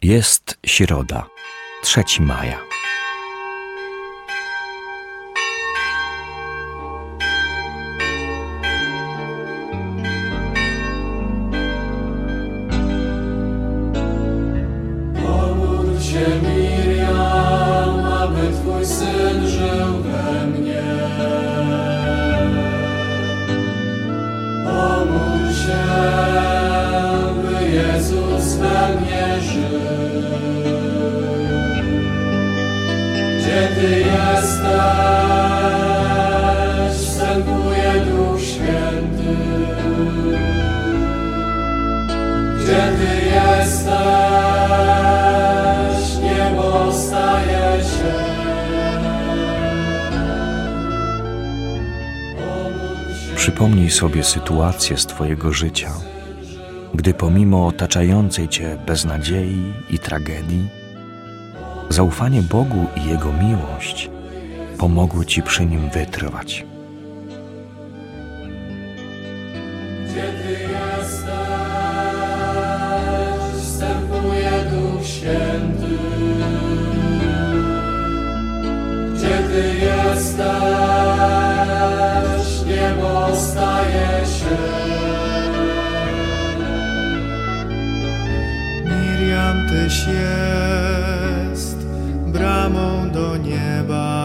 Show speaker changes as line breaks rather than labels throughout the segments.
Jest środa, 3 maja.
Pomódl się, Miriam, aby Twój Syn żył we mnie. Pomódl się, by Jezus we mnie żył. Gdzie Ty jesteś, wstępuje Duch Święty. Gdzie Ty jesteś, niebo staje się.
Przypomnij sobie sytuację z Twojego życia, gdy pomimo otaczającej Cię beznadziei i tragedii, zaufanie Bogu i Jego miłość pomogły Ci przy Nim wytrwać.
Gdzie Ty jesteś, wstępuje Duch Święty. Gdzie Ty jesteś, niebo staje się.
Miriam, Tyś jest bramą do nieba,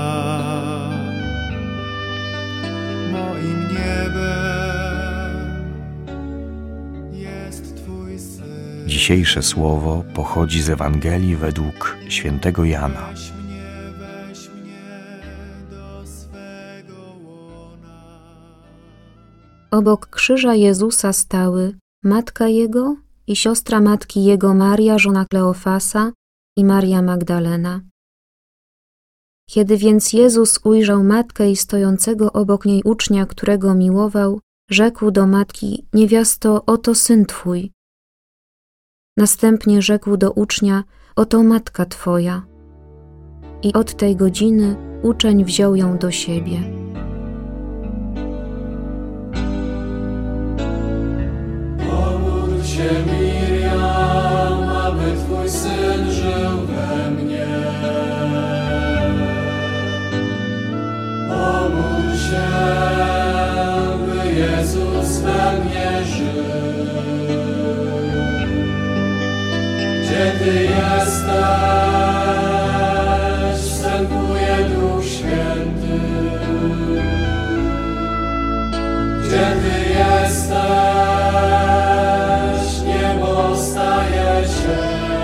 moim niebem jest Twój Syn.
Dzisiejsze słowo pochodzi z Ewangelii według świętego Jana.
Weź mnie do swego łona.
Obok krzyża Jezusa stały matka Jego i siostra matki Jego Maria, żona Kleofasa i Maria Magdalena. Kiedy więc Jezus ujrzał matkę i stojącego obok niej ucznia, którego miłował, rzekł do matki: niewiasto, oto syn Twój. Następnie rzekł do ucznia: oto matka Twoja. I od tej godziny uczeń wziął ją do siebie.
Pomódl się, Miriam, aby Twój Syn żył we mnie. Pomódl się, by Jezus we mnie żył. Gdzie Ty jesteś, wstępuje Duch Święty. Gdzie Ty jesteś, niebo staje się.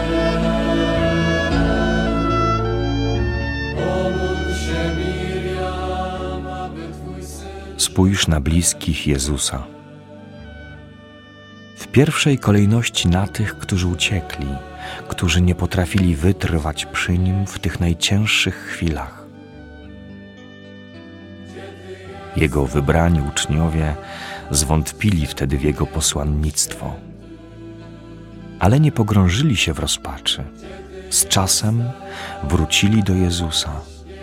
Pomódl się, Miriam, aby Twój Syn...
Spójrz na bliskich Jezusa. W pierwszej kolejności na tych, którzy uciekli, którzy nie potrafili wytrwać przy Nim w tych najcięższych chwilach. Jego wybrani uczniowie zwątpili wtedy w Jego posłannictwo, ale nie pogrążyli się w rozpaczy. Z czasem wrócili do Jezusa.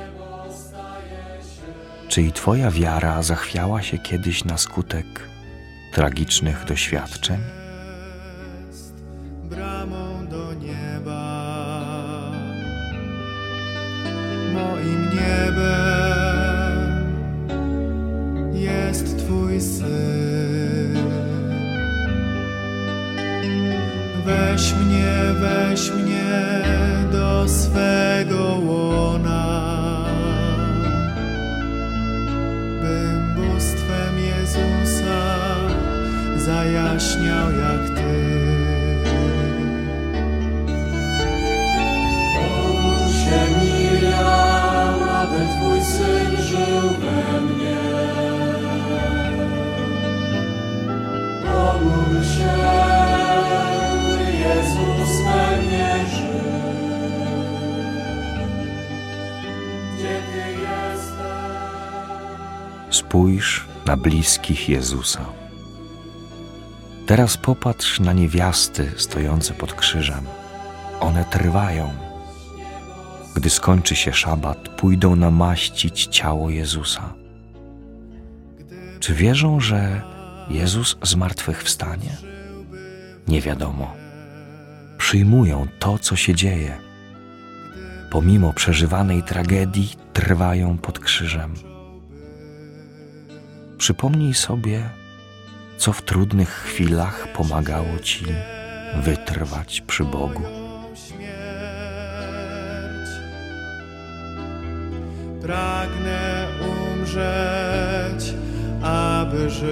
Czy i Twoja wiara zachwiała się kiedyś na skutek tragicznych doświadczeń?
Bramą do nieba, moim niebem jest Twój Syn. Weź mnie do swego łona, bym bóstwem Jezusa zajaśniał jak Ty.
Pomódl się, Miriam, aby Twój Syn żył we mnie. Pomódl się, by Jezus we mnie żył. Gdzie Ty jesteś?
Spójrz na bliskich Jezusa. Teraz popatrz na niewiasty stojące pod krzyżem. One trwają. Gdy skończy się szabat, pójdą namaścić ciało Jezusa. Czy wierzą, że Jezus zmartwychwstanie? Nie wiadomo. przyjmują to, co się dzieje. Pomimo przeżywanej tragedii trwają pod krzyżem. Przypomnij sobie, co w trudnych chwilach pomagało Ci wytrwać przy Bogu.
Pragnę umrzeć, aby żyć.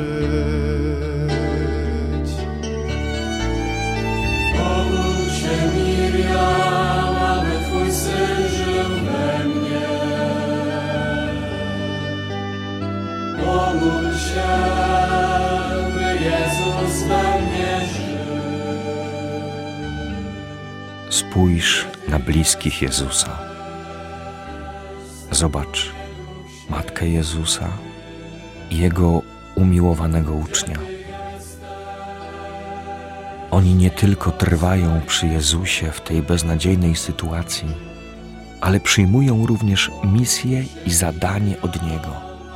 Pomódl się, Miriam, aby Twój Syn żył we mnie. Pomódl się, by Jezus we mnie żył.
Spójrz na bliskich Jezusa. Zobacz Matkę Jezusa i Jego umiłowanego ucznia. Oni nie tylko trwają przy Jezusie w tej beznadziejnej sytuacji, ale przyjmują również misję i zadanie od Niego.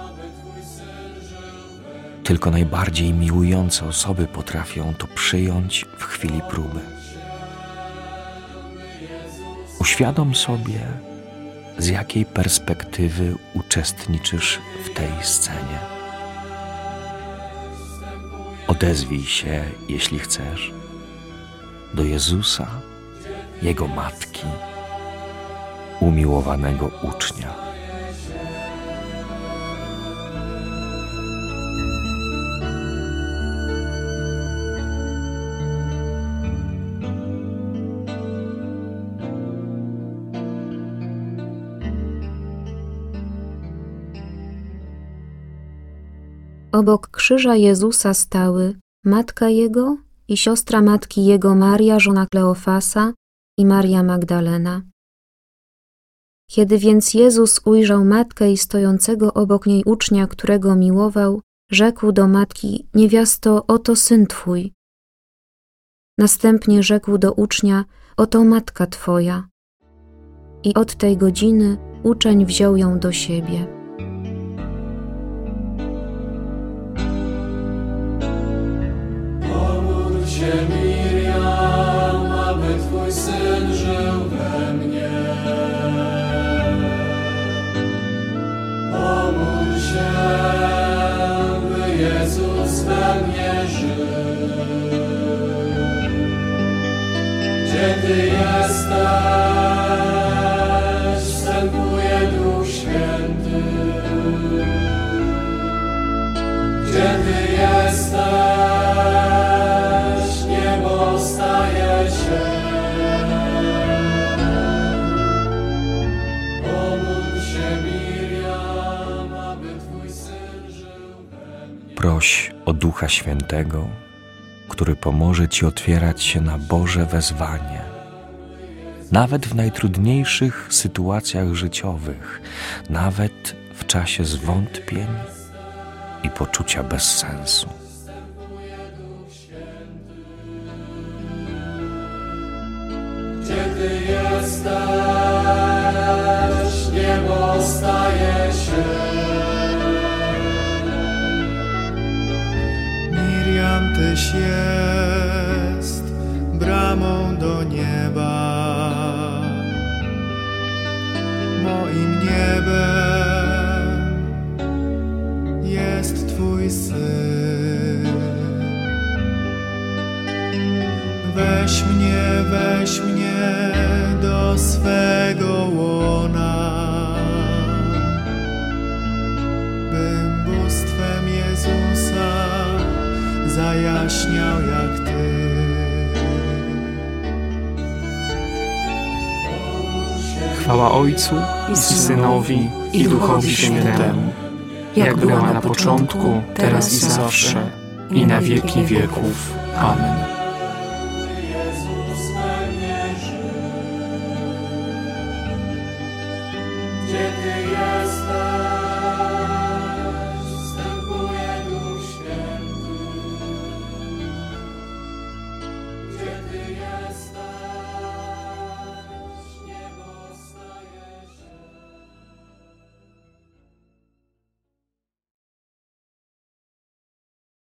Tylko najbardziej miłujące osoby potrafią to przyjąć w chwili próby. Uświadom sobie, z jakiej perspektywy uczestniczysz w tej scenie. Odezwij się, jeśli chcesz, do Jezusa, Jego Matki, umiłowanego ucznia.
Obok krzyża Jezusa stały matka Jego i siostra matki Jego Maria, żona Kleofasa i Maria Magdalena. Kiedy więc Jezus ujrzał matkę i stojącego obok niej ucznia, którego miłował, rzekł do matki: niewiasto, oto syn Twój. Następnie rzekł do ucznia: oto matka Twoja. I od tej godziny uczeń wziął ją do siebie.
Pomódl się, Miriam, aby Twój Syn żył we mnie. Pomódl się, by Jezus we mnie żył. Gdzie Ty jesteś, wstępuje Duch Święty. Gdzie Ty jesteś, niebo staje się. Pomódl się, Miriam, aby Twój Syn żył we mnie.
Proś o Ducha Świętego, który pomoże Ci otwierać się na Boże wezwanie, nawet w najtrudniejszych sytuacjach życiowych, nawet w czasie zwątpień i poczucia bezsensu.
Gdzie Ty jesteś, niebo staje się.
Miriam, Tyś jest bramą do nieba. Moim niebem jest Twój Syn. Weź mnie do swego łona, bym bóstwem Jezusa zajaśniał jak Ty.
Chwała Ojcu i Synowi i Duchowi Świętemu, jak była na początku, teraz i zawsze, i na wieki wieków. Amen.